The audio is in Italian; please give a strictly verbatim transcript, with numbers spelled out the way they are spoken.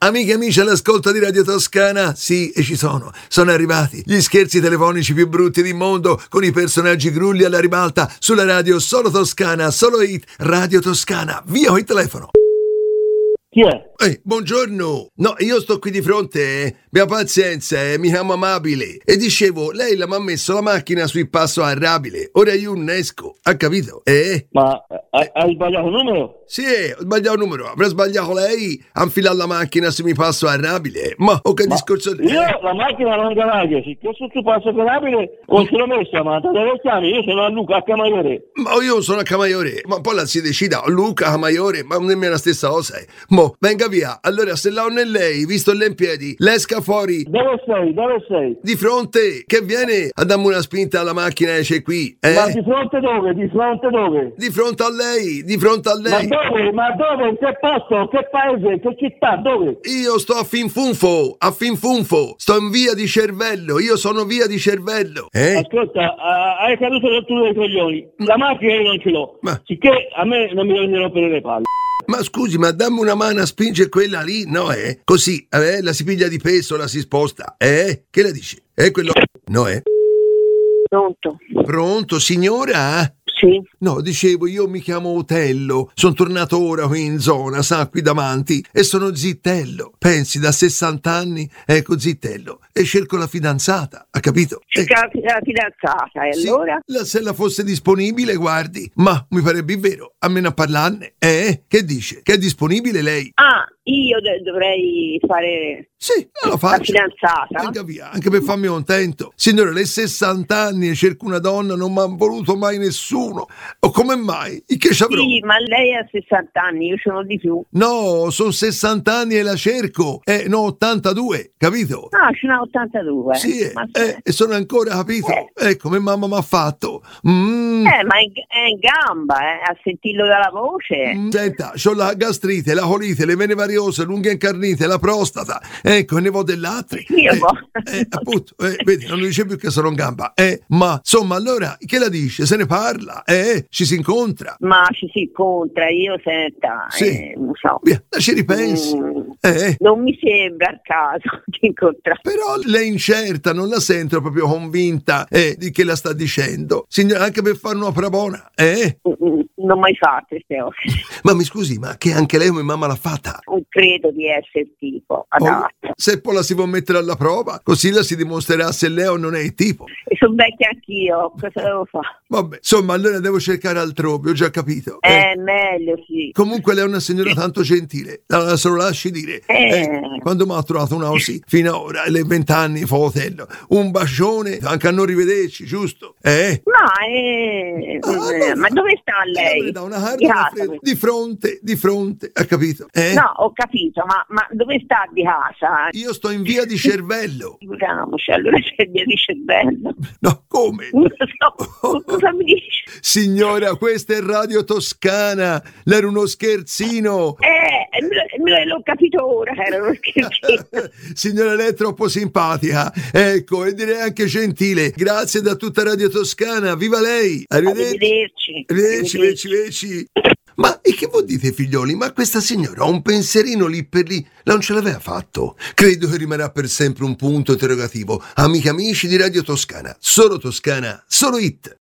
Amiche e amici all'ascolto di Radio Toscana, sì, e ci sono, sono arrivati gli scherzi telefonici più brutti del mondo con i personaggi grulli alla ribalta sulla radio solo Toscana, solo hit, Radio Toscana, via il telefono. Chi è? Ehi, buongiorno. No, io sto qui di fronte, eh. Abbia pazienza, eh. Mi chiamo Amabile. E dicevo, lei la m'ha messo la macchina sul passo arrabile. Ora io non esco, ha capito? Eh? Ma hai, hai sbagliato il numero? Sì, ho sbagliato il numero. Avrà sbagliato lei a infilare la macchina sul mio passo arrabile. Ma, o che Ma discorso... Io la macchina non canaglio, se che sul tuo passo arrabile non ce l'ho messa, ma te dove chiami? Io sono a Luca a Camaiore. Ma io sono a Camaiore, ma poi la si decida, Luca Camaiore, ma non è la stessa cosa. Eh. Mo, venga via. Allora, se la non è lei, visto lei in piedi, l'esca fuori. Dove sei? Dove sei? Di fronte, che viene a darmi una spinta alla macchina e c'è qui. Eh? Ma di fronte dove? Di fronte dove? Di fronte a lei, di fronte a Ma lei. dove? Ma dove? In che posto? Che paese? Che città? Dove? Io sto a Finfunfo, a Finfunfo, sto in via di Cervello, io sono via di Cervello. Eh? Ascolta, uh, hai caduto del tuo dei coglioni. La macchina io non ce l'ho. Ma- Sicché a me non mi devono rompere le palle. Ma scusi, ma dammi una mano a spingere quella lì, no eh? Così, eh, la si piglia di peso, la si sposta, eh? Che la dici? Eh, quello... No eh? Pronto? Pronto, signora? Sì. No, dicevo, io mi chiamo Otello, sono tornato ora qui in zona, sa, qui davanti, e sono Zittello. Pensi, da sessanta anni, ecco Zittello, e cerco la fidanzata, ha capito? C'è la la fidanzata, e Sì, allora? la- se la fosse disponibile, guardi, ma mi parebbe vero, almeno a parlarne, eh? Che dice? Che è disponibile lei? Ah, io de- dovrei fare Sì, la la faccio. fidanzata? Venga via, anche per farmi contento. Signore, le sessanta anni e cerco una donna, non mi ha voluto mai nessuno. O come mai? E che ci avrò? Sì, ma lei ha sessanta anni, io sono di più. No, sono sessanta anni e la cerco. Eh, no, ottantadue, capito? Ah, ce n'ha ottantadue. Sì, eh, ma, eh, e sono ancora, capito? Eh. Eh, come mamma mi ha fatto. Mm. eh, ma è, in- è in gamba, eh, a sentirlo dalla voce. Mm, Senta, c'ho la gastrite, la colite, le vene variose, l'unghia incarnite, la prostata. Ecco, e ne vo dell'altri. Io eh, vo- eh, appunto, eh, vedi, non dice più che sono in gamba. Eh, ma, insomma, allora, che la dice? Se ne parla? Eh, ci si incontra? Ma ci si incontra, io senta, Sì. eh, non so. Via, ci ripensi. Mm, Eh, non mi sembra il caso di incontrare. però lei incerta, non la sento proprio convinta eh, di che la sta dicendo. Signora, anche per fare un'opera buona, eh? Mm, Non ho mai fatto queste cose. Ma mi scusi, ma che anche lei come mamma l'ha fatta? Non credo di essere il tipo Oh, adatto. se poi la si può mettere alla prova, così la si dimostrerà se lei o non è il tipo. E sono vecchia anch'io, cosa devo fare? Vabbè, insomma, allora devo cercare altrove, ho già capito. Eh, È meglio, sì. Comunque lei è una signora tanto gentile, la- se lo lasci dire. Eh. Quando mi ha trovato una così, fino ad ora, le vent'anni, fotello, un bacione, anche a non rivederci, giusto? Eh? Ma, eh, Ah, allora- ma dove sta Eh, lei? le dà una carta Di da casa? freddo. Di fronte, di fronte, ha capito? Eh? No, ho capito, ma, ma dove sta di casa? Io sto in via di Cervello. Figuriamoci, allora c'è via di cervello. No, come? Non so, cosa mi dici? Signora, questa è Radio Toscana. Lei era uno scherzino. Eh, me lo- me lo- l'ho capito ora, era uno scherzino. Signora, lei è troppo simpatica. Ecco, e direi anche gentile. Grazie da tutta Radio Toscana. Viva lei. Arrivederci. Arrivederci. Arrivederci, arrivederci, arrivederci. Ma e che vuol dite, figlioli? Ma questa signora ha un pensierino lì per lì. Non ce l'aveva fatto. Credo che rimarrà per sempre un punto interrogativo. Amiche e amici di Radio Toscana. Solo Toscana, solo hit.